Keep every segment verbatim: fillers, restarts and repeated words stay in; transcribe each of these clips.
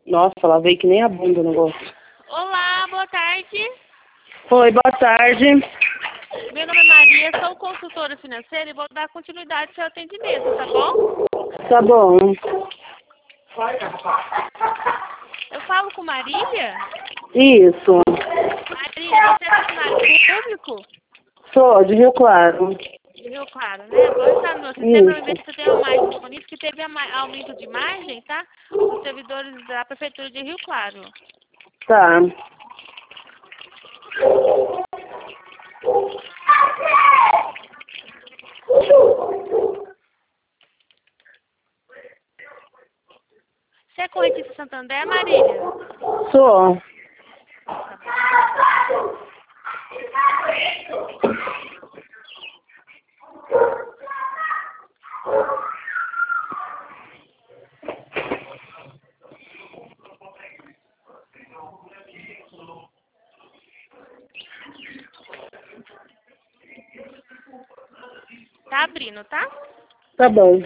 Nossa, lavei que nem a bunda o negócio. Olá, boa tarde. Oi, boa tarde. Meu nome é Maria, sou consultora financeira e vou dar continuidade ao seu atendimento, tá bom? Tá bom. Eu falo com Marília? Isso. Marília, você é funcionário público? Sou de Rio Claro. De Rio Claro, né? Vou entrar no meu sistema para ver se Isso. você tem uma imagem disponível, que teve ama- aumento de imagem, tá? Dos servidores da Prefeitura de Rio Claro. Tá. Você é correntista Santander, Marília? Sou. Tá bom. Tá abrindo, tá? Tá bom.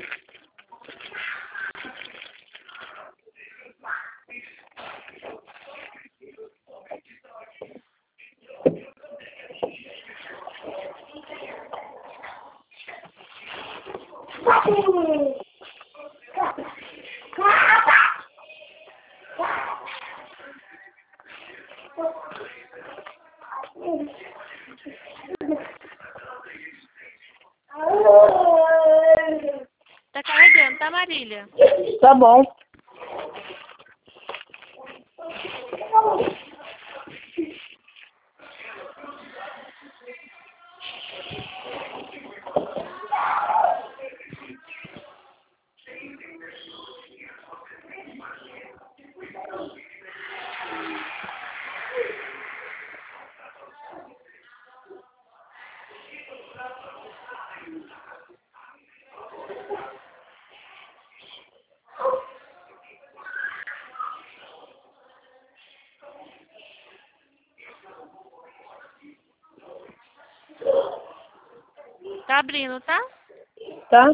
Tá carregando, tá, Marília? Tá bom. Tá abrindo, tá? Tá?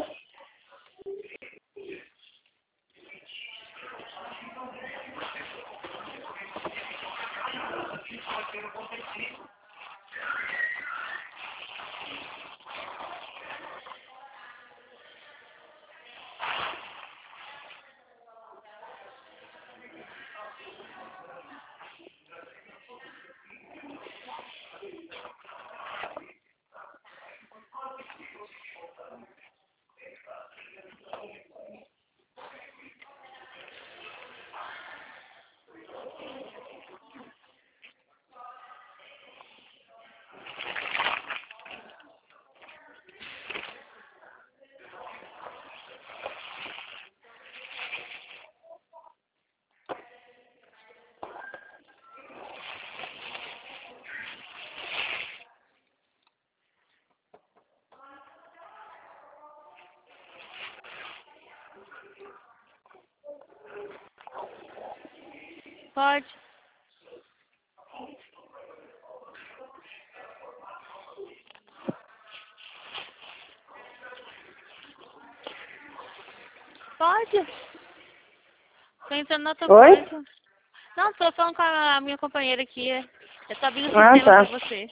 Pode. Pode. Tô entrando na outra Oi? coisa. Não, tô falando com a minha companheira aqui. Eu tô abrindo o Ah, sistema tá. pra você.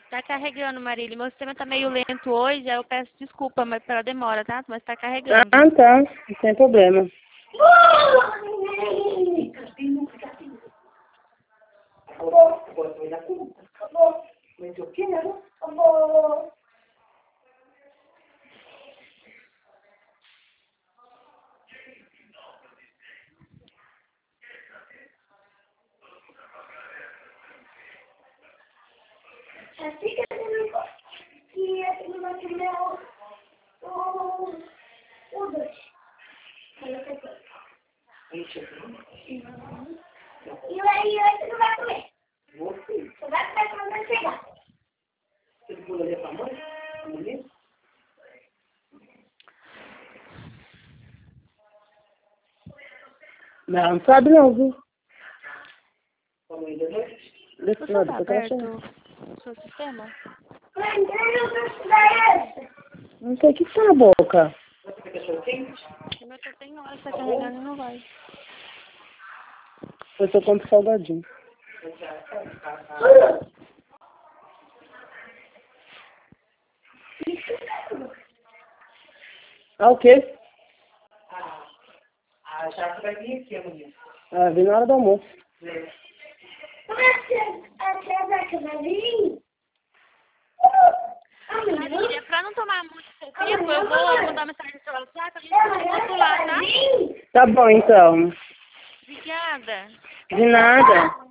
Tá carregando, Marília. Meu sistema tá meio lento hoje, aí eu peço desculpa mas pela demora, tá? Mas tá carregando. Ah, tá. Sem problema. Mas eu quero. Acabou. Assim que eu não que eu não vou comer o o doce. E aí você não vai comer. Você vai comer quando eu chegar. Você pula ali pra mãe? Não, não sabe não, viu? Desse Você lado, tá eu tô aberto achando. o seu sistema? Mãe, eu não vou estudar essa. Não sei o que tá na boca. O meu tá tem hora, tá carregando e não vai. Eu só compro salgadinho. Ah, o quê? A Jaca vai vir aqui amanhã. Ah, vem na hora do almoço. A tia Jaca vai vir? Marília, pra não tomar muito seu tempo, eu vou mandar mensagem no seu WhatsApp, a gente continua lá, tá? Tá bom, então. Obrigada. De nada.